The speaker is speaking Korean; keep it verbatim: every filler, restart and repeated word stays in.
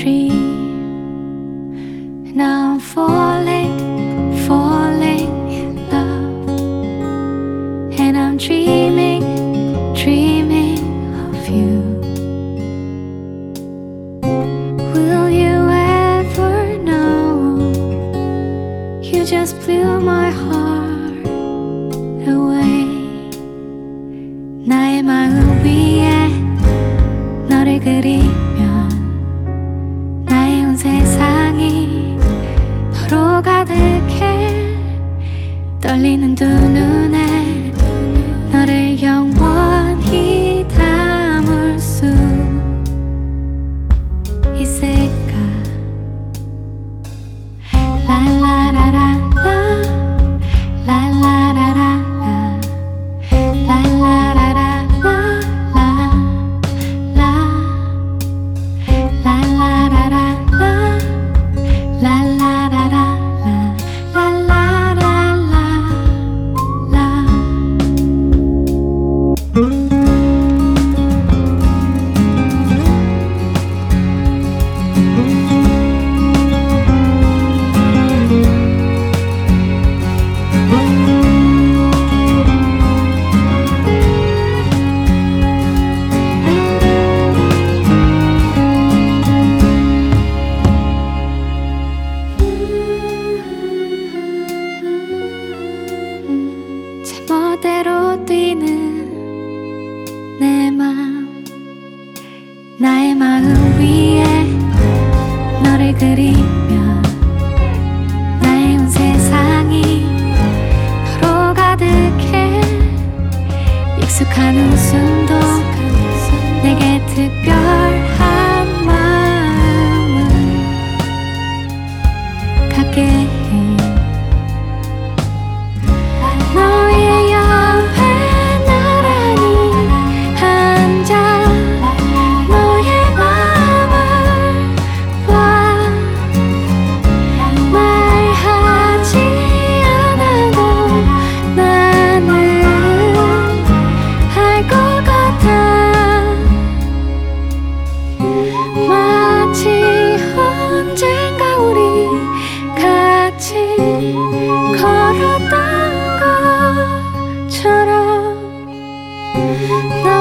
dream. Now I'm falling, falling in love, and I'm dreaming, dreaming of you. Will you ever know? You just blew my heart away. 나의 마음 위에 너를 그리면 나의 온 세상이 너로 가득해. 떨리는 두 눈에 너를 영원히 담을 수 있을까? 랄라라라라 랄라라라라 제멋대로 뛰는 내 맘, 나의 마음 위에 너를 그리면 나의 온 세상이 너로 가득해. 익숙한 웃음도 내게 특별한 마음을 갖게 해. 걸었던 것처럼